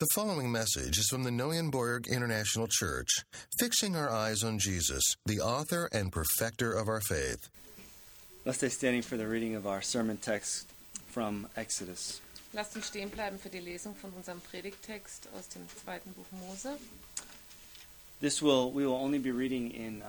The following message is from the Neuenborg International Church, fixing our eyes on Jesus, the author and perfecter of our faith. Let's stay standing for the reading of our sermon text from Exodus. Lasst uns stehen bleiben für die Lesung von unserem Predigttext aus dem 2. Buch Mose. We will only be reading in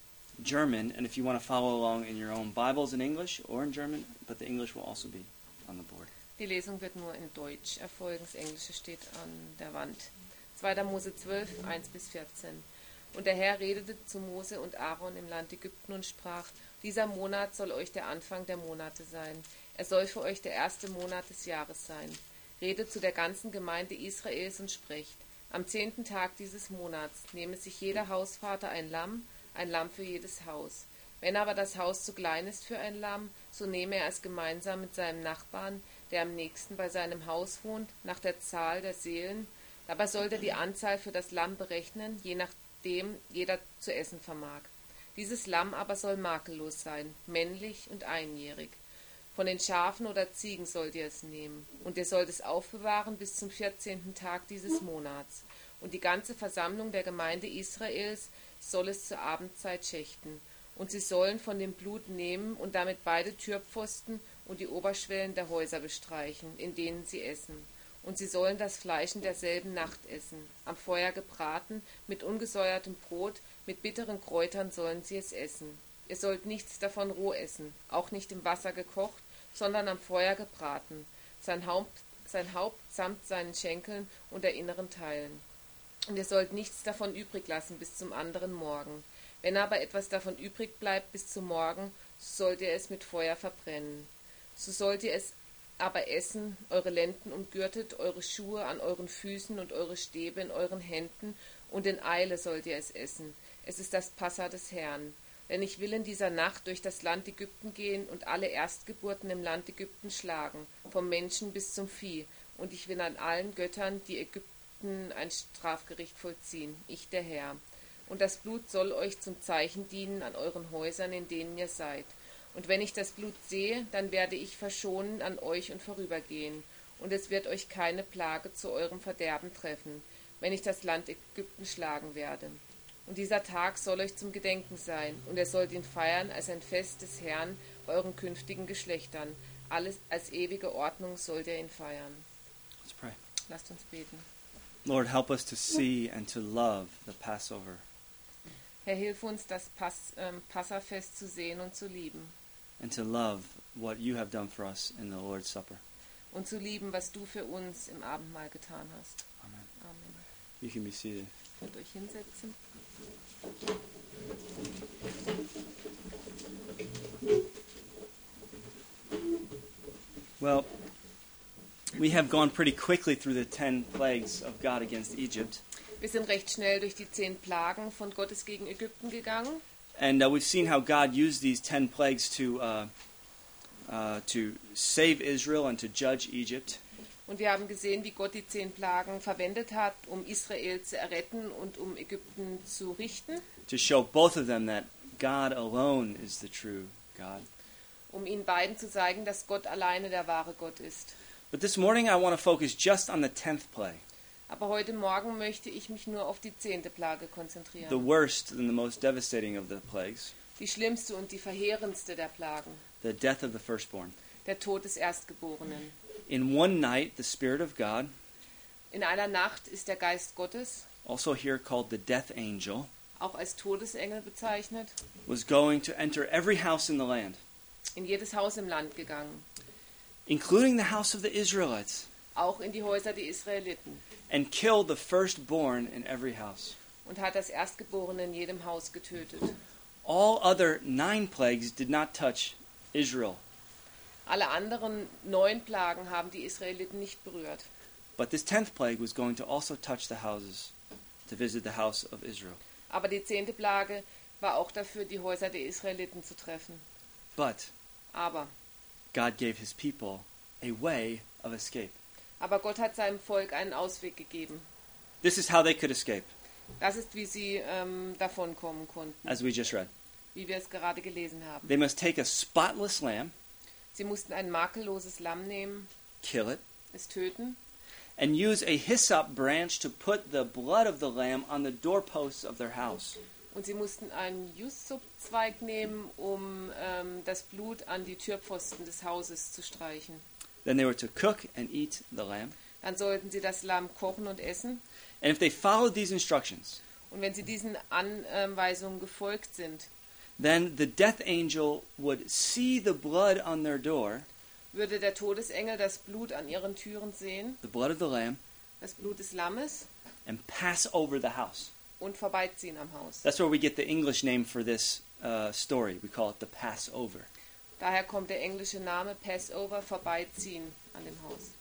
German, and if you want to follow along in your own Bibles in English or in German, but the English will also be on the board. Die Lesung wird nur in Deutsch erfolgen, das Englische steht an der Wand. 2. Mose 12, 1-14. Und der Herr redete zu Mose und Aaron im Land Ägypten und sprach: Dieser Monat soll euch der Anfang der Monate sein. Er soll für euch der erste Monat des Jahres sein. Redet zu der ganzen Gemeinde Israels und sprecht: Am 10. Tag dieses Monats nehme sich jeder Hausvater ein Lamm für jedes Haus. Wenn aber das Haus zu klein ist für ein Lamm, so nehme er es gemeinsam mit seinem Nachbarn, der am nächsten bei seinem Haus wohnt, nach der Zahl der Seelen. Dabei sollte die Anzahl für das Lamm berechnen, je nachdem jeder zu essen vermag. Dieses Lamm aber soll makellos sein, männlich und einjährig. Von den Schafen oder Ziegen sollt ihr es nehmen, und ihr sollt es aufbewahren bis zum 14. Tag dieses Monats. Und die ganze Versammlung der Gemeinde Israels soll es zur Abendzeit schächten. Und sie sollen von dem Blut nehmen und damit beide Türpfosten und die Oberschwellen der Häuser bestreichen, in denen sie essen. Und sie sollen das Fleisch in derselben Nacht essen, am Feuer gebraten, mit ungesäuertem Brot, mit bitteren Kräutern sollen sie es essen. Ihr sollt nichts davon roh essen, auch nicht im Wasser gekocht, sondern am Feuer gebraten, sein Haupt samt seinen Schenkeln und der inneren Teilen. Und ihr sollt nichts davon übrig lassen bis zum anderen Morgen. Wenn aber etwas davon übrig bleibt bis zum Morgen, so sollt ihr es mit Feuer verbrennen. So sollt ihr es aber essen, eure Lenden umgürtet, eure Schuhe an euren Füßen und eure Stäbe in euren Händen, und in Eile sollt ihr es essen. Es ist das Passa des Herrn. Denn ich will in dieser Nacht durch das Land Ägypten gehen und alle Erstgeburten im Land Ägypten schlagen, vom Menschen bis zum Vieh, und ich will an allen Göttern, die Ägypten, ein Strafgericht vollziehen, ich der Herr. Und das Blut soll euch zum Zeichen dienen an euren Häusern, in denen ihr seid. Und wenn ich das Blut sehe, dann werde ich verschonen an euch und vorübergehen. Und es wird euch keine Plage zu eurem Verderben treffen, wenn ich das Land Ägypten schlagen werde. Und dieser Tag soll euch zum Gedenken sein, und ihr sollt ihn feiern als ein Fest des Herrn bei euren künftigen Geschlechtern. Alles als ewige Ordnung sollt ihr ihn feiern. Let's pray. Lasst uns beten. Lord, help us to see and to love the Passover. Herr, hilf uns, das Passafest zu sehen und zu lieben. And to love what you have done for us in the Lord's Supper. Und zu lieben, was du für uns im Abendmahl getan hast. Amen. Amen. You can be seated. Könnt euch hinsetzen. Well, we have gone pretty quickly through the 10 plagues of God against Egypt. Wir sind recht schnell durch die 10 Plagen von Gottes gegen Ägypten gegangen. And we've seen how God used these 10 plagues to save Israel and to judge Egypt. Und wir haben gesehen, wie Gott die 10 Plagen verwendet hat, um Israel zu erretten und um Ägypten zu richten. To show both of them that God alone is the true God. Um ihnen beiden zu zeigen, dass Gott alleine der wahre Gott ist. But this morning I want to focus just on the 10th plague. Aber heute Morgen möchte ich mich nur auf die 10. Plage konzentrieren. The worst and the most devastating of the plagues. Die schlimmste und die verheerendste der Plagen. The death of the firstborn. Der Tod des Erstgeborenen. In one night, the Spirit of God, In einer Nacht ist der Geist Gottes, also here called the death angel, auch als Todesengel bezeichnet, was going to enter every house in the land, in jedes Haus im Land gegangen. including the house of the Israelites, Auch in die Häuser der Israeliten. and kill the firstborn in every house. Und hat das Erstgeborene in jedem Haus getötet. All other 9 plagues did not touch Israel, Alle anderen 9 Plagen haben die Israeliten nicht berührt. but this 10th plague was going to also touch the houses, to visit the house of Israel. Aber die 10. Plage war auch dafür, die Häuser der Israeliten zu treffen. But Aber God gave his people a way of escape. Gott hat seinem Volk einen Ausweg gegeben. This is how they could escape, Das ist, wie sie davonkommen konnten, as we just read. wie wir es gerade gelesen haben. They must take a spotless lamb, Sie mussten ein makelloses Lamm nehmen, kill it, es töten and use a hyssop branch to put the blood of the lamb on the doorposts of their house. Und sie mussten einen Jussupzweig nehmen, um das Blut an die Türpfosten des Hauses zu streichen. Then they were to cook and eat the lamb. Dann sollten sie das Lamm kochen und essen. And if they followed these instructions, Und wenn sie diesen Anweisungen gefolgt sind, then the death angel would see the blood on their door, würde der Todesengel das Blut an ihren Türen sehen, the blood of the lamb, das Blut des Lammes, and pass over the house. und vorbeiziehen am Haus. That's where we get the English name for this story. We call it the Passover. Daher kommt der englische Name Passover, vorbeiziehen an dem Haus.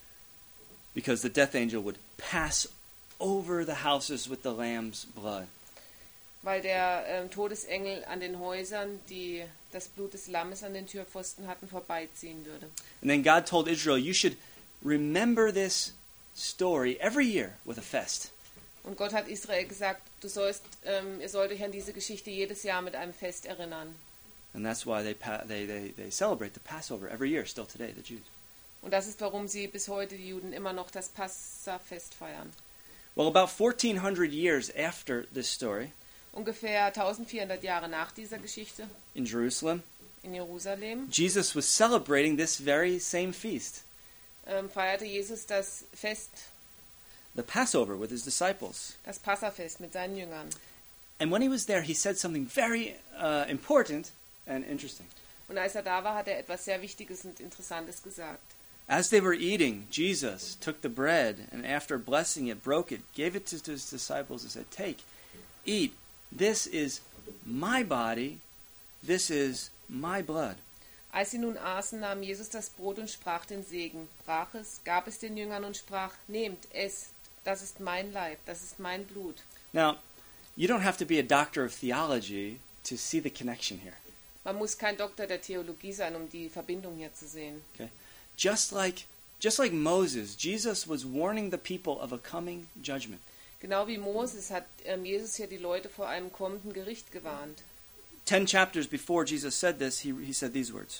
Because the death angel would pass over the houses with the lamb's blood. Weil der Todesengel an den Häusern, die das Blut des Lammes an den Türpfosten hatten, vorbeiziehen würde. And then God told Israel, you should remember this story every year with a fest. Und Gott hat Israel gesagt, ihr sollt euch an diese Geschichte jedes Jahr mit einem Fest erinnern. And that's why they celebrate the Passover every year, still today, the Jews. Und das ist, warum sie bis heute, die Juden, immer noch das Passafest feiern. Well, about 1400 years after this story, Ungefähr 1400 Jahre nach dieser Geschichte in Jerusalem, in Jerusalem Jesus was celebrating this very same feast, feierte Jesus das Fest, the Passover, with his disciples. das Passafest mit seinen Jüngern. And when he was there, he said something very important and interesting. Und als er da war, hat er etwas sehr Wichtiges und Interessantes gesagt. As they were eating, Jesus took the bread and after blessing it, broke it, gave it to his disciples and said, "Take, eat. This is my body. This is my blood." Als sie nun aßen, nahm Jesus das Brot und sprach den Segen, brach es, gab es den Jüngern und sprach, nehmt, esst, das ist mein Leib, das ist mein Blut. Now, you don't have to be a doctor of theology to see the connection here. Man muss kein Doktor der Theologie sein, um die Verbindung hier zu sehen. Okay? Just like Moses, Jesus was warning the people of a coming judgment. Genau wie Moses hat Jesus hier die Leute vor einem kommenden Gericht gewarnt. 10 chapters before Jesus said this, he said these words.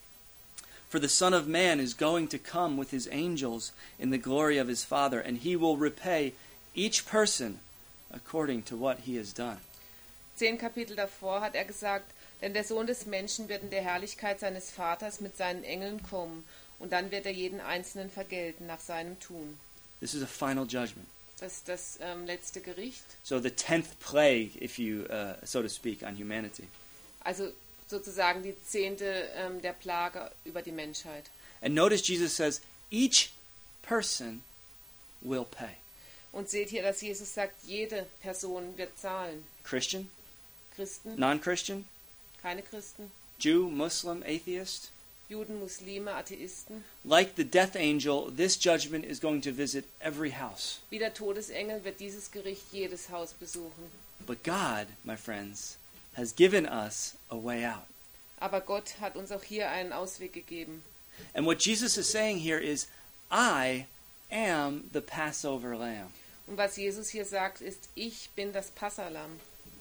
For the Son of Man is going to come with his angels in the glory of his Father, and he will repay each person according to what he has done. 10 Kapitel davor hat er gesagt, denn der Sohn des Menschen wird in der Herrlichkeit seines Vaters mit seinen Engeln kommen, und dann wird er jeden Einzelnen vergelten nach seinem Tun. This is a final judgment. Das ist das letzte Gericht. So the 10th plague, if you, so to speak, on humanity. Also sozusagen die 10. Der Plage über die Menschheit. And notice Jesus says, each person will pay. Und seht hier, dass Jesus sagt, jede Person wird zahlen. Christian, Christen, non-Christian, keine Christen, Jew, Muslim, atheist. Juden, Muslime, Atheisten. Like the death angel, this judgment is going to visit every house. Wie der Todesengel wird dieses Gericht jedes Haus besuchen. But God, my friends, has given us a way out. Aber Gott hat uns auch hier einen Ausweg gegeben. And what Jesus is saying here is, I am the Passover lamb. Und was Jesus hier sagt, ist, ich bin das Passalamm.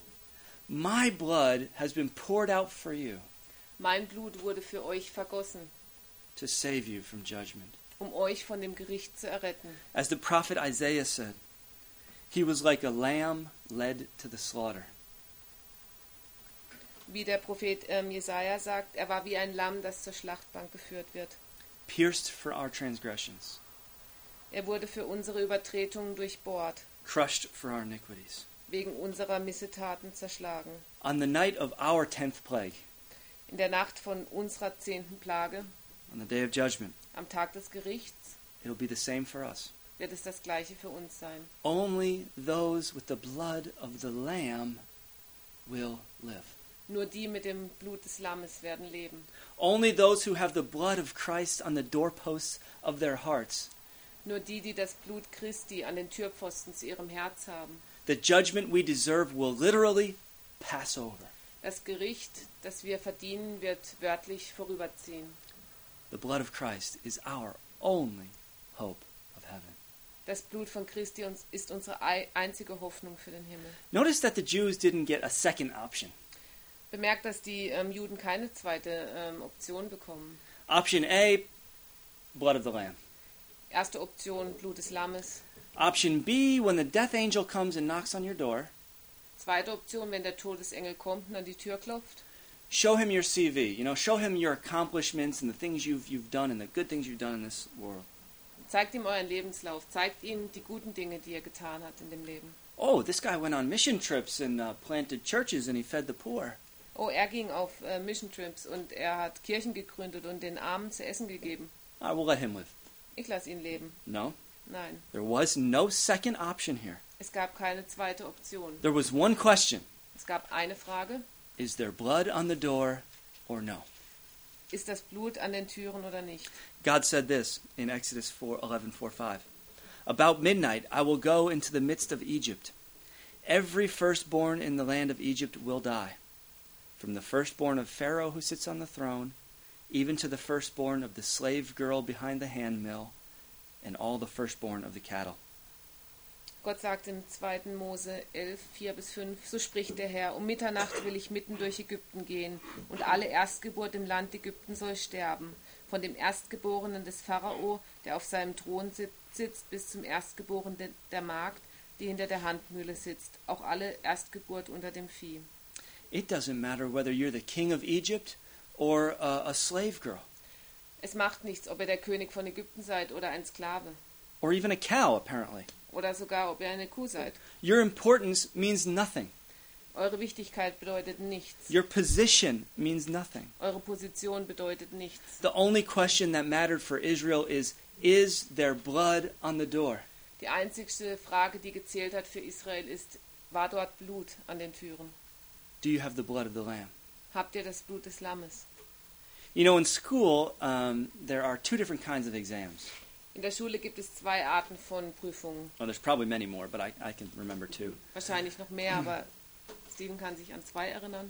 My blood has been poured out for you Mein Blut wurde für euch vergossen, to save you from judgment. um euch von dem Gericht zu erretten. As the prophet Isaiah said, he was like a lamb led to the slaughter. Wie der Prophet Jesaja sagt, er war wie ein Lamm, das zur Schlachtbank geführt wird. Pierced for our transgressions, Er wurde für unsere Übertretungen durchbohrt, crushed for our iniquities. wegen unserer Missetaten zerschlagen. On the night of our 10th plague, In der Nacht von unserer 10. Plage, on the day of judgment, am Tag des Gerichts, it'll be the same for us. wird es das Gleiche für uns sein. Only those with the blood of the Lamb will live. Nur die mit dem Blut des Lammes werden leben. Only those who have the blood of Christ on the doorposts of their hearts. Nur die, die das Blut Christi an den Türpfosten zu ihrem Herz haben. The judgment we deserve will literally pass over. Das Gericht, das wir verdienen, wird wörtlich vorüberziehen. The blood of Christ is our only hope of heaven. Das Blut von Christi ist unsere einzige Hoffnung für den Himmel. Notice that the Jews didn't get a second option. Bemerkt, dass die Juden keine zweite Option bekommen. Option A, blood of the Lamb. Erste Option, Blut des Lammes. Option B, when the death angel comes and knocks on your door, Zweite Option, wenn der Todesengel kommt und an die Tür klopft. show him your CV. Show him your accomplishments and the things you've done and the good things you've done in this world. Zeigt ihm euren Lebenslauf. Zeigt ihm die guten Dinge, die er getan hat in dem Leben. Oh, this guy went on mission trips and planted churches and he fed the poor. Oh, er ging auf Mission Trips und er hat Kirchen gegründet und den Armen zu essen gegeben. I will let him live. Ich lasse ihn leben. No, Nein, there was no second option here. es gab keine zweite Option. There was one question. Es gab eine Frage. Is there blood on the door or no? Ist das Blut an den Türen oder nicht? God said this in Exodus 11:4-5. About midnight I will go into the midst of Egypt. Every firstborn in the land of Egypt will die, from the firstborn of Pharaoh who sits on the throne, even to the firstborn of the slave girl behind the handmill, and all the firstborn of the cattle. Gott sagt im 2. Mose 11:4-5, so spricht der Herr, um Mitternacht will ich mitten durch Ägypten gehen, und alle Erstgeburt im Land Ägypten soll sterben, von dem Erstgeborenen des Pharao, der auf seinem Thron sitzt, bis zum Erstgeborenen der Magd, die hinter der Handmühle sitzt, auch alle Erstgeburt unter dem Vieh. It doesn't matter whether you're the king of Egypt or a slave girl, Es macht nichts, ob ihr der König von Ägypten seid oder ein Sklave, or even a cow, apparently. oder sogar ob ihr eine Kuh seid. Your importance means nothing. Eure Wichtigkeit bedeutet nichts. Your position means nothing. Eure Position bedeutet nichts. The only question that mattered for Israel is there blood on the door? Die einzigste Frage, die gezählt hat für Israel, ist, war dort Blut an den Türen? Do you have the blood of the Lamb? Habt ihr das Blut des Lammes? In school, there are two different kinds of exams. In der Schule gibt es zwei Arten von Prüfungen. Well, there's probably many more, but I can remember two. Wahrscheinlich noch mehr, aber Steven kann sich an zwei erinnern.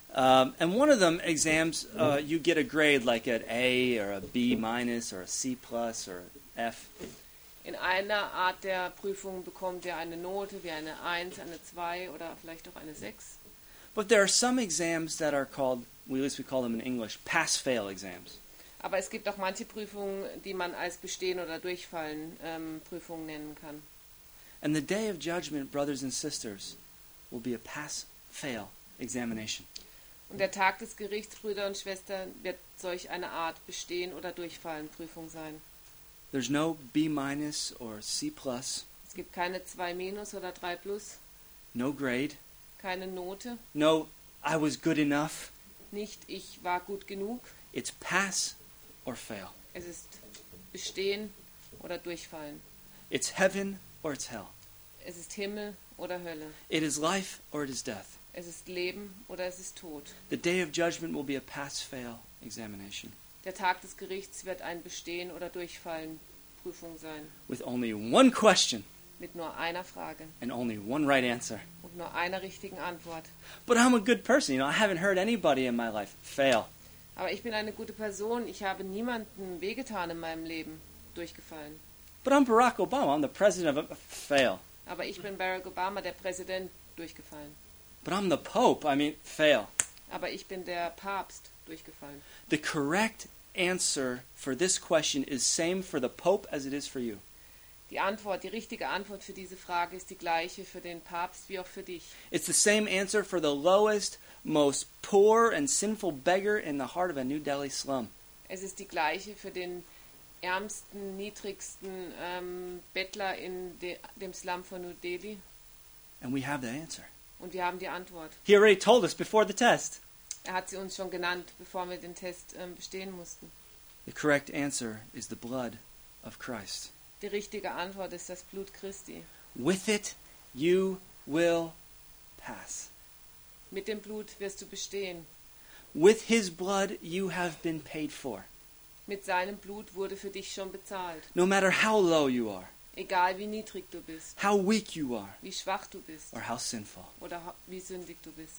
And one of them exams, you get a grade like an A or a B minus or a C plus or F. In einer Art der Prüfung bekommt ihr eine Note wie eine 1, eine 2 oder vielleicht auch eine 6. But there are some exams that are called, at least we call them in English, pass-fail exams. Aber es gibt auch manche Prüfungen, die man als Bestehen oder Durchfallen Prüfungen nennen kann. And the day of judgment, brothers and sisters, will be a pass-fail examination. Und der Tag des Gerichts, Brüder und Schwestern, wird solch eine Art Bestehen oder Durchfallen Prüfung sein. There's no B minus or C plus, Es gibt keine 2 minus oder 3 plus, no grade, keine Note, no I was good enough. nicht ich war gut genug. It's pass or fail. Es ist Bestehen oder Durchfallen. It's heaven or it's hell. Es ist Himmel oder Hölle. It is life or it is death. Es ist Leben oder es ist Tod. The day of judgment will be a pass-fail examination Der Tag des Gerichts wird ein Bestehen oder Durchfallen Prüfung sein. with only one question Mit nur einer Frage and only one right answer. und nur einer richtigen Antwort. But I'm a good person. I haven't hurt anybody in my life. Fail. Aber ich bin eine gute Person. Ich habe niemandem wehgetan in meinem Leben. Durchgefallen. But I'm Barack Obama. I'm the president of fail. Aber ich bin Barack Obama, der Präsident. Durchgefallen. But I'm the Pope. Fail. Aber ich bin der Papst. Durchgefallen. The correct answer for this question is same for the Pope as it is for you. Die richtige Antwort für diese Frage ist die gleiche für den Papst wie auch für dich. It's the same answer for the lowest, most poor and sinful beggar in the heart of a New Delhi slum. Es ist die gleiche für den ärmsten, niedrigsten Bettler in dem Slum von New Delhi. And we have the answer. Und wir haben die Antwort. He already told us before the test. Er hat sie uns schon genannt, bevor wir den Test bestehen mussten. The correct answer is the blood of Christ. Die richtige Antwort ist das Blut Christi. With it, you will pass. Mit dem Blut wirst du bestehen. With his blood, you have been paid for. Mit seinem Blut wurde für dich schon bezahlt. No matter how low you are, Egal wie niedrig du bist, how weak you are, wie schwach du bist or how sinful. oder wie sündig du bist.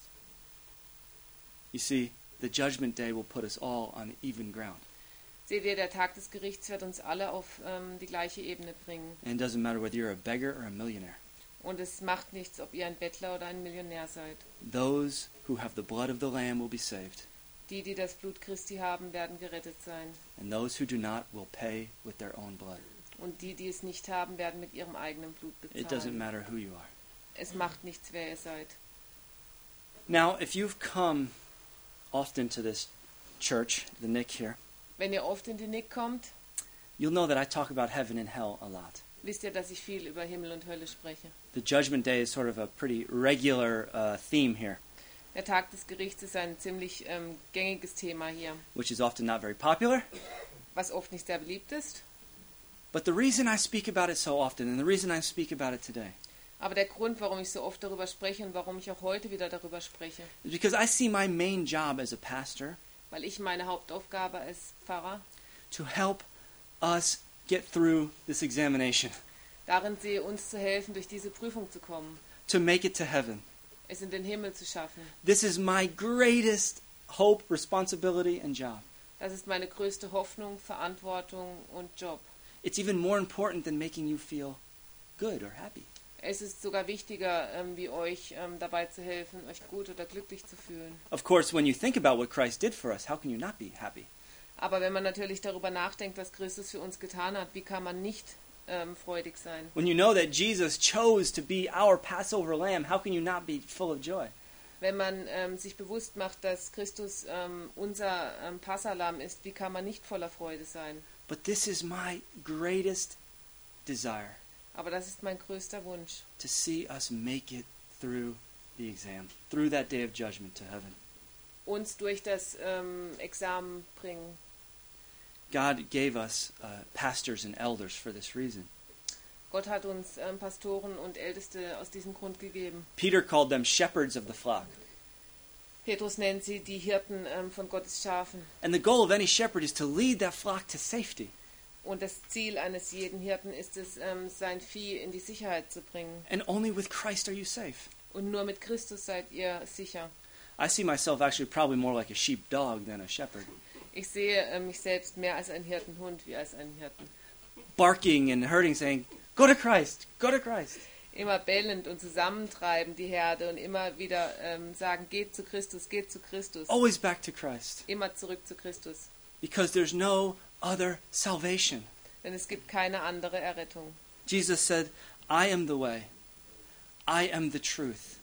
You see, the judgment day will put us all on even ground. Seht ihr, der Tag des Gerichts wird uns alle auf die gleiche Ebene bringen. And it doesn't matter whether you're a beggar or a millionaire. Und es macht nichts, ob ihr ein Bettler oder ein Millionär seid. Those who have the blood of the Lamb will be saved, Die, die das Blut Christi haben, werden gerettet sein. and those who do not will pay with their own blood. Und die, die es nicht haben, werden mit ihrem eigenen Blut It doesn't bezahlen. matter who you are. Es macht nichts, wer ihr seid. Now, if you've come often to this church, the Nick here, Wenn ihr oft in die Nick kommt, you'll know that I talk about heaven and hell a lot. wisst ihr, dass ich viel über Himmel und Hölle spreche. The Judgment Day is sort of a pretty regular theme here, Der Tag des Gerichts ist ein ziemlich gängiges Thema hier, which is often not very popular. was oft nicht sehr beliebt ist. But the reason I speak about it so often, and the reason I speak about it today, Aber der Grund, warum ich so oft darüber spreche und warum ich auch heute wieder darüber spreche, is because I see my main job as a pastor weil ich meine Hauptaufgabe als Pfarrer to help us get through this examination, darin sehe, uns zu helfen, durch diese Prüfung zu kommen, to make it to heaven. es in den Himmel zu schaffen. This is my greatest hope, responsibility, and job. Das ist meine größte Hoffnung, Verantwortung und Job. It's even more important than making you feel good or happy. Es ist sogar wichtiger, wie euch dabei zu helfen, euch gut oder glücklich zu fühlen. Of course, when you think about what Christ did for us, how can you not be happy? Aber wenn man natürlich darüber nachdenkt, was Christus für uns getan hat, wie kann man nicht freudig sein? When you know that Jesus chose to be our Passover lamb, how can you not be full of joy? Wenn man sich bewusst macht, dass Christus unser Passalam ist, wie kann man nicht voller Freude sein? But this is my greatest desire, Aber das ist mein größter Wunsch, to see us make it through the exam, through that day of judgment to heaven. uns durch das Examen bringen. God gave us pastors and elders for this reason. Gott hat uns Pastoren und Älteste aus diesem Grund gegeben. Peter called them shepherds of the flock. Petrus nennt sie die Hirten von Gottes Schafen. And the goal of any shepherd is to lead that flock to safety. Und das Ziel eines jeden Hirten ist es, sein Vieh in die Sicherheit zu bringen. And only with Christ are you safe. Und nur mit Christus seid ihr sicher. I see myself actually probably more like a sheepdog than a shepherd. Ich sehe mich selbst mehr als einen Hirtenhund wie als einen Hirten. Barking and herding, saying, "Go to Christ, go to Christ." Immer bellend und zusammentreiben die Herde und immer wieder sagen, geht zu Christus, geht zu Christus. Always back to Christ. Immer zurück zu Christus. Because there's no other salvation. Denn es gibt keine andere Errettung. Jesus said, I am the way. I am the truth.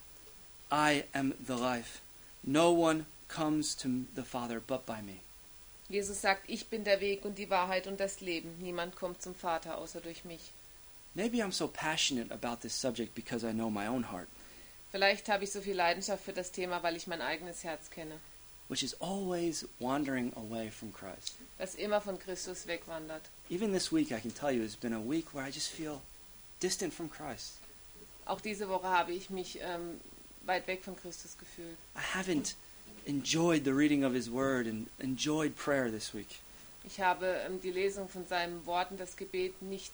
I am the life. No one comes to the Father but by me. Jesus sagt, ich bin der Weg und die Wahrheit und das Leben. Niemand kommt zum Vater außer durch mich. Maybe I'm so passionate about this subject because I know my own heart, Vielleicht habe ich so viel Leidenschaft für das Thema, weil ich mein eigenes Herz kenne, which is always wandering away from Christ. das immer von Christus wegwandert. Even this week, I can tell you, it's been a week where I just feel distant from Christ. Auch diese Woche habe ich mich weit weg von Christus gefühlt. I haven't enjoyed the reading of His Word and enjoyed prayer this week. Ich habe die Lesung von seinen Worten, das Gebet nicht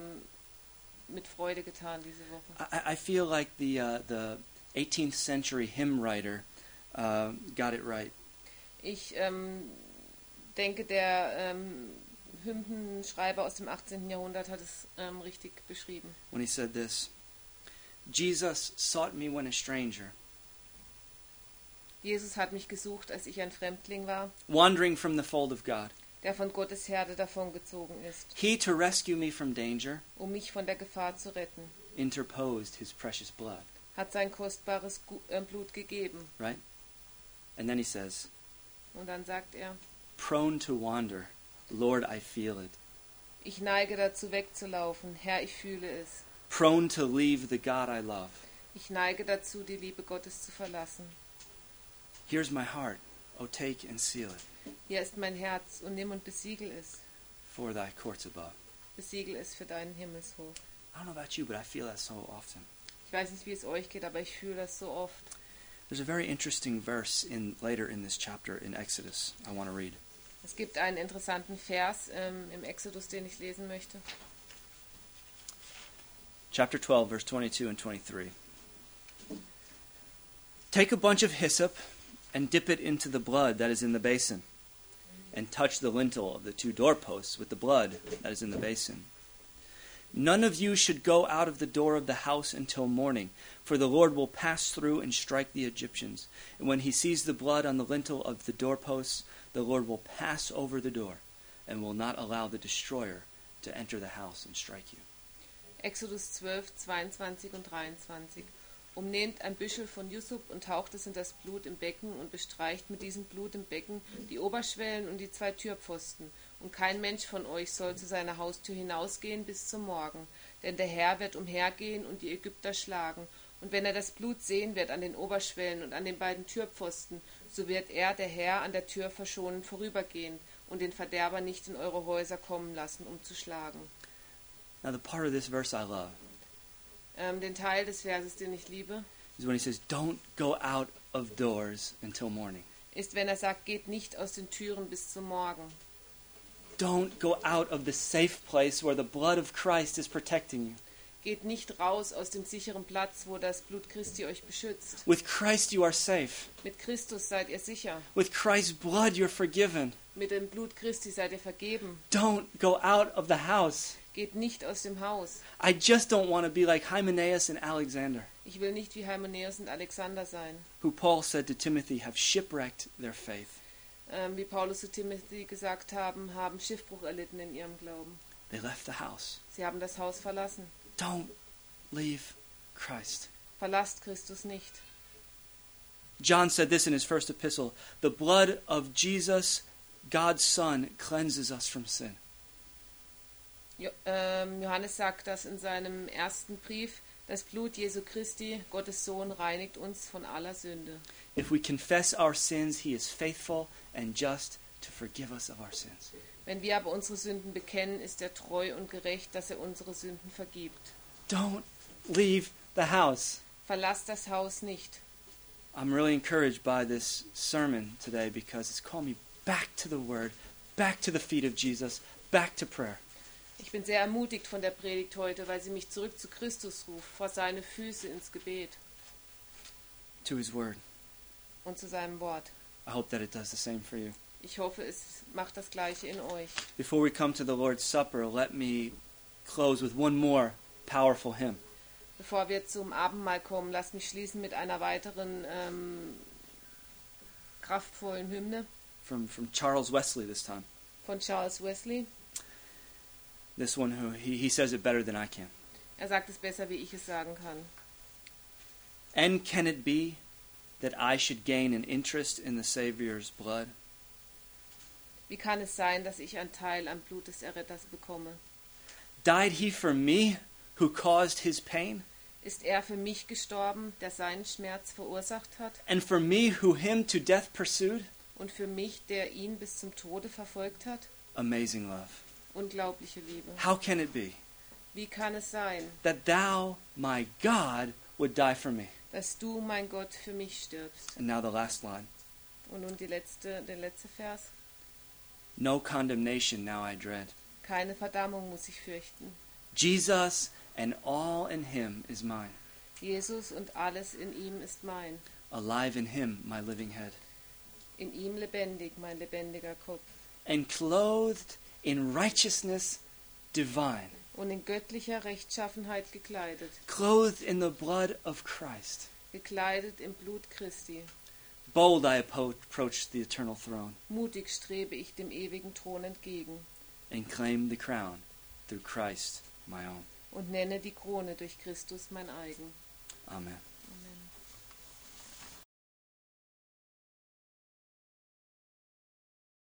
mit Freude getan diese Woche. I feel like the 18th century hymn writer got it right. Ich denke, der Hymnenschreiber aus dem 18. Jahrhundert hat es richtig beschrieben. When he said this, Jesus sought me when a stranger, Jesus hat mich gesucht, als ich ein Fremdling war, wandering from the fold of God. der von Gottes Herde davongezogen ist, He, to rescue me from danger, um mich von der Gefahr zu retten, interposed His precious blood. hat sein kostbares Blut gegeben. Right? And then he says, Und dann sagt er, prone to wander, Lord, I feel it. ich neige dazu wegzulaufen, Herr, ich fühle es. Prone to leave the God I love. Ich neige dazu, die Liebe Gottes zu verlassen. Here's my heart. Oh, take and seal it Hier ist mein Herz und nimm und besiegel es. for thy courts above. Besiegel es für deinen Himmelshof. I don't know about you, but I feel that so often. Ich weiß nicht, wie es euch geht, aber ich fühle das so oft. There's a very interesting verse later in this chapter in Exodus I want to read. Es gibt einen interessanten Vers im Exodus, den ich lesen möchte. Chapter 12, verse 22 and 23. Take a bunch of hyssop and dip it into the blood that is in the basin, and touch the lintel of the two doorposts with the blood that is in the basin. None of you should go out of the door of the house until morning, for the Lord will pass through and strike the Egyptians. And when he sees the blood on the lintel of the doorposts, the Lord will pass over the door and will not allow the destroyer to enter the house and strike you. Exodus 12, 22 und 23. Umnehmt ein Büschel von Jussub und taucht es in das Blut im Becken und bestreicht mit diesem Blut im Becken die Oberschwellen und die 2 Türpfosten. Und kein Mensch von euch soll zu seiner Haustür hinausgehen bis zum Morgen. Denn der Herr wird umhergehen und die Ägypter schlagen. Und wenn er das Blut sehen wird an den Oberschwellen und an den beiden Türpfosten, so wird er, der Herr, an der Tür verschonend vorübergehen und den Verderber nicht in eure Häuser kommen lassen, um zu schlagen. Now the part of this verse I love Den Teil des Verses, den ich liebe, is when he says, don't go out of doors until morning. ist, wenn er sagt, geht nicht aus den Türen bis zum Morgen. Don't go out of the safe place where the blood of Christ is protecting you. Geht nicht raus aus dem sicheren Platz, wo das Blut Christi euch beschützt. With Christ you are safe. Mit Christus seid ihr sicher. With Christ's blood you're forgiven. Mit dem Blut Christi seid ihr vergeben. Don't go out of the house. Geht nicht aus dem Haus. I just don't want to be like Hymenaeus and Alexander, Ich will nicht wie Hymenäus und Alexander sein. who Paul said to Timothy have shipwrecked their faith. Wie Paulus zu Timothy gesagt haben Schiffbruch erlitten in ihrem Glauben. They left the house. Sie haben das Haus verlassen. Don't leave Christ. Verlasst Christus nicht. John said this in his first epistle, the blood of Jesus, God's Son, cleanses us from sin. Johannes sagt das in seinem ersten Brief. Das Blut Jesu Christi, Gottes Sohn, reinigt uns von aller Sünde. If we confess our sins, he is faithful and just to forgive us of our sins. Wenn wir aber unsere Sünden bekennen, ist er treu und gerecht, dass er unsere Sünden vergibt. Don't leave the house. Verlasst das Haus nicht. I'm really encouraged by this sermon today because it's called me back to the Word, back to the feet of Jesus, back to prayer. Ich bin sehr ermutigt von der Predigt heute, weil sie mich zurück zu Christus ruft, vor seine Füße ins Gebet To his Word. und zu seinem Wort. I hope that it does the same for you. Ich hoffe, es macht das Gleiche in euch. Before we come to the Lord's Supper, let me close with one more powerful hymn. Bevor wir zum Abendmahl kommen, lasst mich schließen mit einer weiteren kraftvollen Hymne From Charles Wesley this time. von Charles Wesley. This one, he says it better than I can. Er sagt es besser, wie ich es sagen kann. And can it be that I should gain an interest in the Savior's blood? Wie kann es sein, dass ich einen Teil am Blut des Erretters bekomme? Died he for me who caused his pain? Ist er für mich gestorben, der seinen Schmerz verursacht hat? And for me who him to death pursued? Und für mich, der ihn bis zum Tode verfolgt hat? Amazing love. Unglaubliche Liebe. How can it be Wie kann es sein, that thou, my God, would die for me? dass du, mein Gott, für mich stirbst? And now the last line. Und nun der letzte Vers. No condemnation now I dread. Keine Verdammung muss ich fürchten. Jesus and all in him is mine. Jesus und alles in ihm ist mein. Alive in him, my living head. In ihm lebendig, mein lebendiger Kopf. And clothed in righteousness divine. Und in göttlicher Rechtschaffenheit gekleidet. Clothed in the blood of Christ. Gekleidet im Blut Christi. Bold I approach the eternal throne. Mutig strebe ich dem ewigen Thron entgegen. And claim the crown through Christ my own. Und nenne die Krone durch Christus mein eigen. Amen.